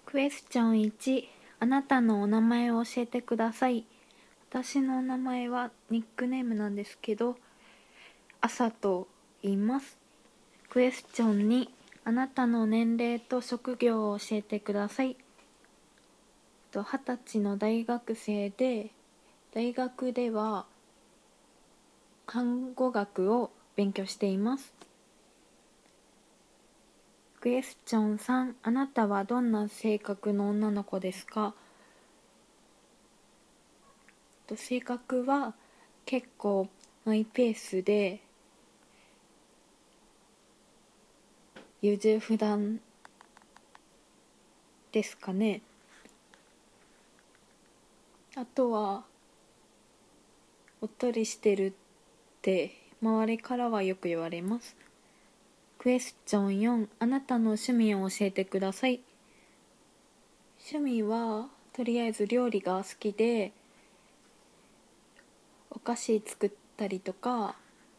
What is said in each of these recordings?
クエスチョン1、あなたのお名前を教えてください。私のお名前はニックネームなんですけど、朝と言います。クエスチョン2、あなたの年齢と職業を教えてください。20歳の大学生で、大学では看護学を勉強しています。クエスチョン3、あなたはどんな性格の女の子ですか？性格は結構マイペースで優柔不断ですかね。あとはおっとりしてるって周りからはよく言われます。クエスチョン4、あなたの趣味を教えてください。趣味はとりあえず料理が好きで、お菓子作ったりとか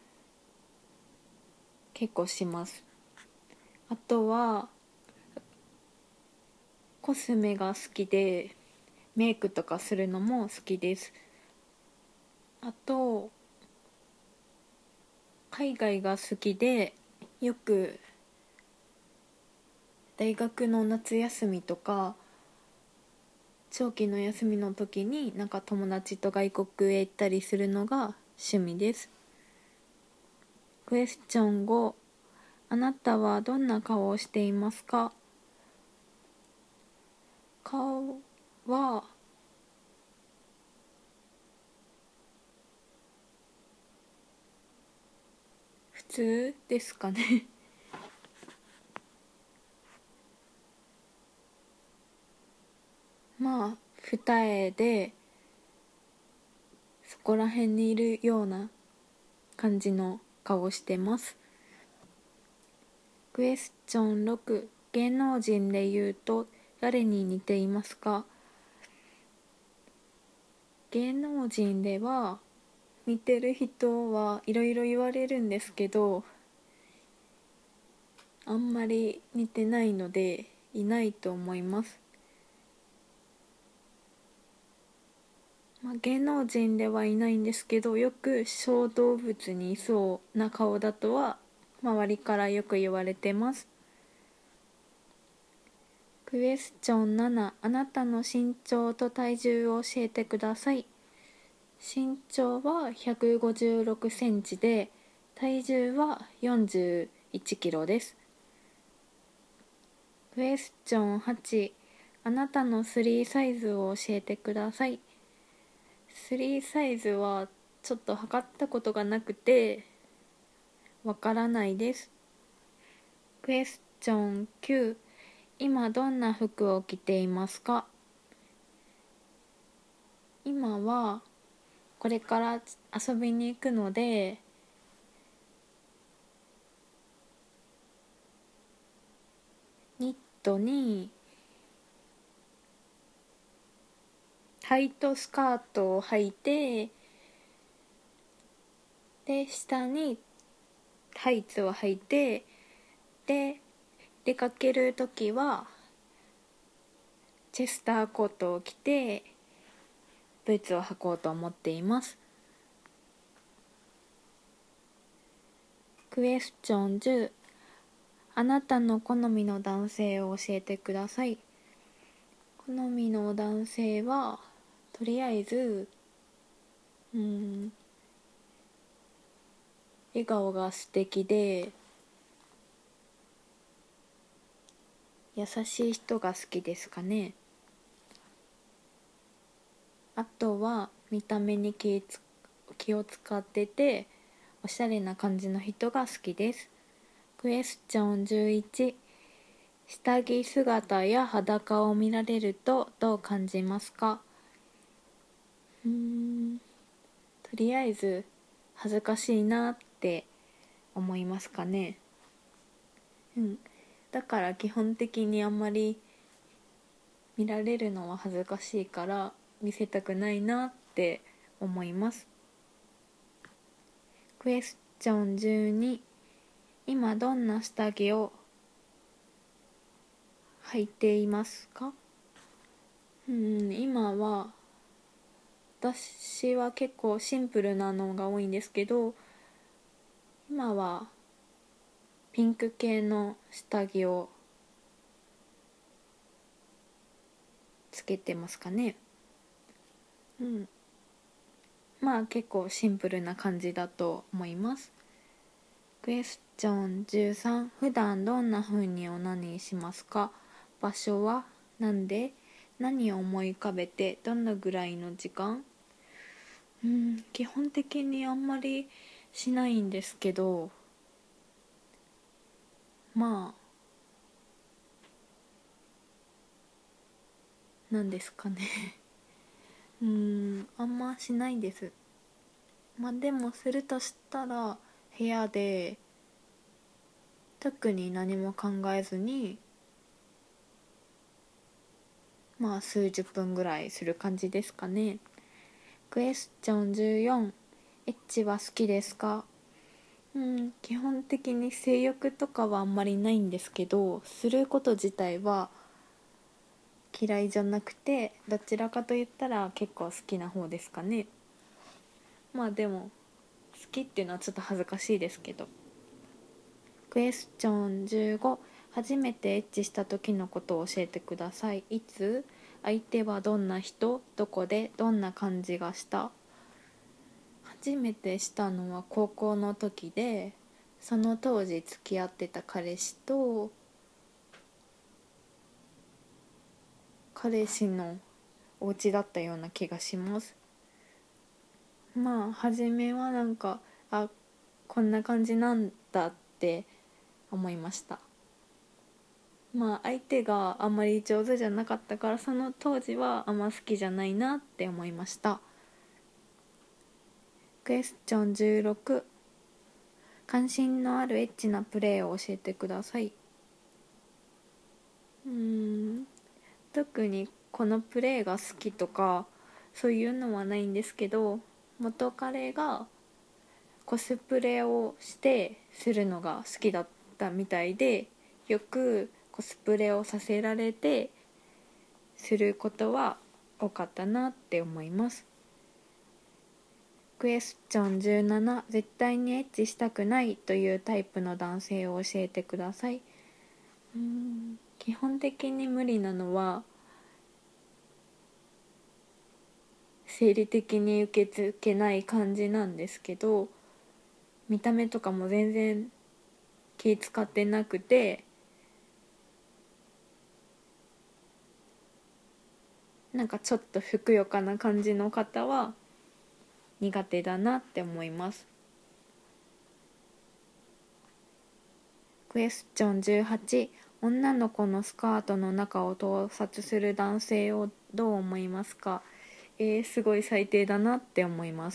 結構します。あとはコスメが好きでメイクとかするのも好きです。あと海外が好きで、よく大学の夏休みとか長期の休みの時に友達と外国へ行ったりするのが趣味です。クエスチョン5、あなたはどんな顔をしていますか？顔は普通ですかねまあ二重でそこら辺にいるような感じの顔をしてます。クエスチョン6、芸能人で言うと誰に似ていますか？芸能人では似てる人はいろいろ言われるんですけど、あんまり似てないのでいないと思います。芸能人ではいないんですけど、よく小動物にいそうな顔だとは周りからよく言われてます。クエスチョン7、あなたの身長と体重を教えてください。身長は156センチで、体重は41キロです。クエスチョン8、あなたのスリーサイズを教えてください。スリーサイズはちょっと測ったことがなくてわからないです。クエスチョン9、今どんな服を着ていますか？今はこれから遊びに行くので、ニットにタイトスカートを履いて、で下にタイツを履いて、で出かけるときはチェスターコートを着てブーツを履こうと思っています。クエスチョン10、あなたの好みの男性を教えてください。好みの男性はとりあえず笑顔が素敵で優しい人が好きですかね。あとは見た目に気を使ってておしゃれな感じの人が好きです。クエスチョン11、下着姿や裸を見られるとどう感じますか？とりあえず恥ずかしいなって思いますかね。だから基本的にあんまり見られるのは恥ずかしいから見せたくないなって思います。クエスチョン12、今どんな下着を履いていますか？今は私は結構シンプルなのが多いんですけど、今はピンク系の下着をつけてますかね。まあ結構シンプルな感じだと思います。クエスチョン13、普段どんな風にオナニーしますか？場所は？なんで？何を思い浮かべて？どのぐらいの時間？基本的にあんまりしないんですけど、まあなんですかね。あんましないです。まあでもするとしたら部屋で特に何も考えずに、まあ数十分ぐらいする感じですかね。クエスチョン14、エッチは好きですか？基本的に性欲とかはあんまりないんですけど、すること自体は嫌いじゃなくて、どちらかと言ったら結構好きな方ですかね。まあでも好きっていうのはちょっと恥ずかしいですけど。クエスチョン15、初めてエッチした時のことを教えてください。いつ？相手はどんな人？どこで？どんな感じがした？初めてしたのは高校の時で、その当時付き合ってた彼氏と、彼氏のお家だったような気がします。まあ初めはなんか、あ、こんな感じなんだって思いました。まあ相手があんまり上手じゃなかったから、その当時はあんま好きじゃないなって思いました。クエスチョン16、関心のあるエッチなプレーを教えてください。特にこのプレーが好きとかそういうのはないんですけど、元彼がコスプレをしてするのが好きだったみたいで、よくコスプレをさせられてすることは多かったなって思います。クエスチョン17、絶対にエッチしたくないというタイプの男性を教えてください。基本的に無理なのは生理的に受け付けない感じなんですけど、見た目とかも全然気使ってなくて、なんかちょっとふくよかな感じの方は苦手だなって思います。クエスチョン18、女の子のスカートの中を盗撮する男性をどう思いますか？すごい最低だなって思います。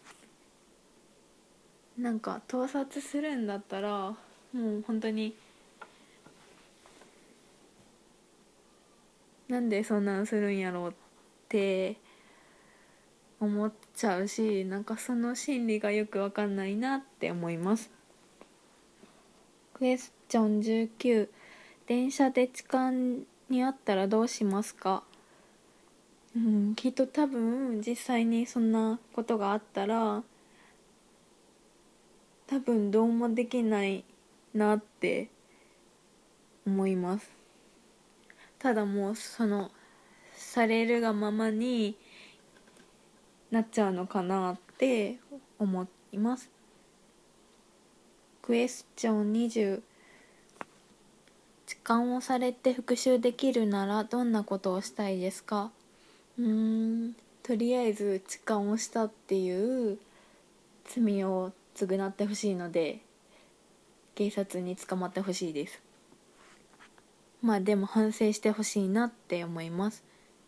なんか盗撮するんだったらもう本当に、なんでそんなんするんやろうって思っちゃうし、なんかその心理がよくわかんないなって思います。クエスチョン19、電車で痴漢にあったらどうしますか？きっと多分実際にそんなことがあったら多分どうもできないなって思います。ただもうそのされるがままになっちゃうのかなって思います。クエスチョン20、痴漢をされて復讐できるならどんなことをしたいですか？とりあえず痴漢をしたっていう罪を償ってほしいので警察に捕まってほしいです。まあでも反省してほしいなって思います。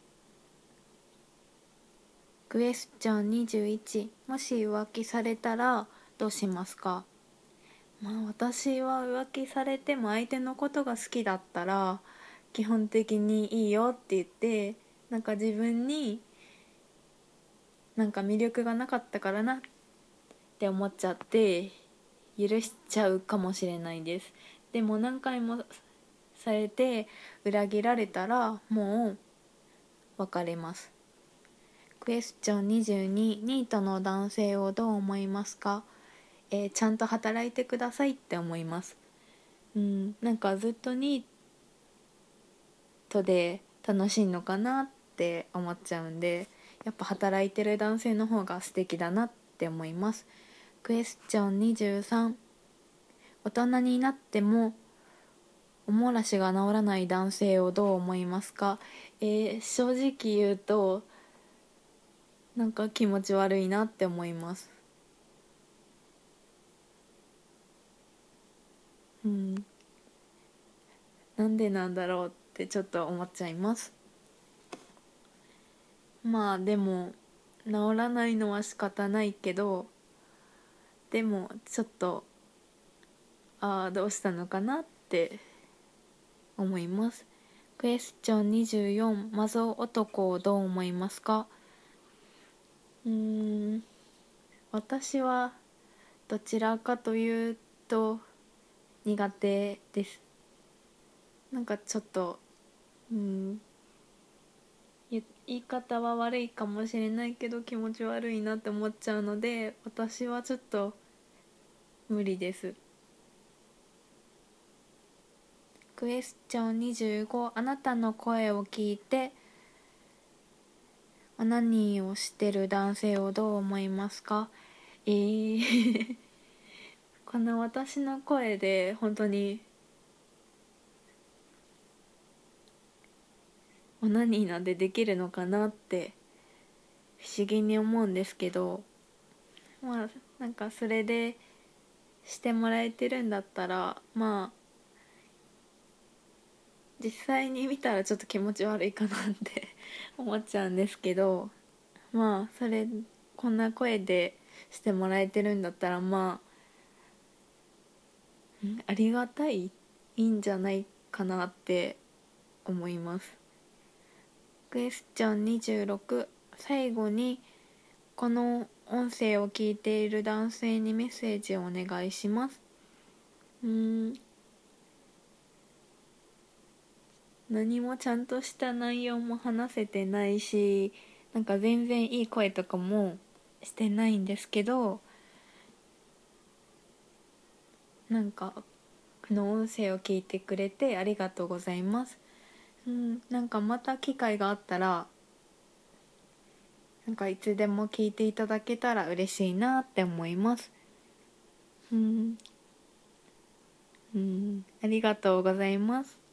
クエスチョン21、もし浮気されたらどうしますか？まあ私は浮気されても相手のことが好きだったら基本的にいいよって言って、なんか自分になんか魅力がなかったからなって思っちゃって許しちゃうかもしれないです。でも何回もされて裏切られたらもう別れます。クエスチョン22、ニートの男性をどう思いますか？ちゃんと働いてくださいって思います。なんかずっとニートで楽しいのかなって思っちゃうんで、やっぱ働いてる男性の方が素敵だなって思います。クエスチョン23、大人になってもおもらしが治らない男性をどう思いますか？正直言うとなんか気持ち悪いなって思います。なんでなんだろうってちょっと思っちゃいます。まあでも治らないのは仕方ないけど、でもちょっとどうしたのかなって思います。クエスチョン24、マゾ男をどう思いますか？うーん私はどちらかというと苦手です。なんかちょっと言い方は悪いかもしれないけど気持ち悪いなって思っちゃうので、私はちょっと無理です。クエスチョン25、あなたの声を聞いてオナニーをしてる男性をどう思いますか？この私の声で本当にオナニーなんてできるのかなって不思議に思うんですけど、まあなんかそれでしてもらえてるんだったら、まあ実際に見たらちょっと気持ち悪いかなって思っちゃうんですけど、まあこんな声でしてもらえてるんだったら、まあありがたい、いいんじゃないかなって思います。クエスチョン26、最後にこの音声を聞いている男性にメッセージをお願いします。何もちゃんとした内容も話せてないし、なんか全然いい声とかもしてないんですけど、なんかこの音声を聞いてくれてありがとうございます。なんかまた機会があったら、なんかいつでも聞いていただけたら嬉しいなって思います。ありがとうございます。